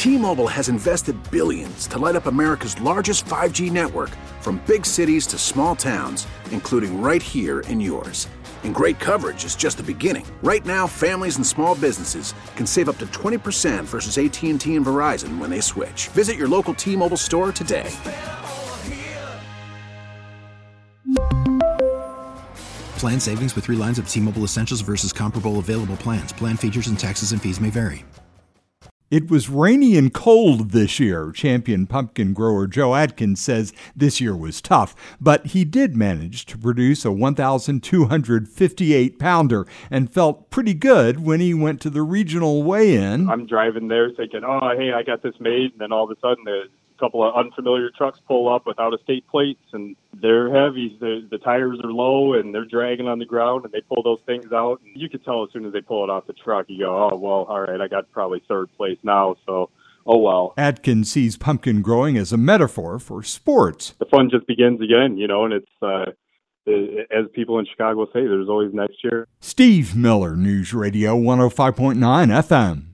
T-Mobile has invested billions to light up America's largest 5G network, from big cities to small towns, including right here in yours. And great coverage is just the beginning. Right now, families and small businesses can save up to 20% versus AT&T and Verizon when they switch. Visit your local T-Mobile store today. Plan savings with 3 lines of T-Mobile Essentials versus comparable available plans. Plan features and taxes and fees may vary. It was rainy and cold this year. Champion pumpkin grower Joe Adkins says this year was tough, but he did manage to produce a 1,258-pounder and felt pretty good when he went to the regional weigh-in. I'm driving there thinking, oh, hey, I got this made, and then all of a sudden there's a couple of unfamiliar trucks pull up without estate plates, and they're heavy. The tires are low, and they're dragging on the ground, and they pull those things out. And you could tell as soon as they pull it off the truck, you go, oh, well, all right, I got probably third place now, so oh well. Adkins sees pumpkin growing as a metaphor for sports. The fun just begins again, and it's, as people in Chicago say, there's always next year. Steve Miller, News Radio 105.9 FM.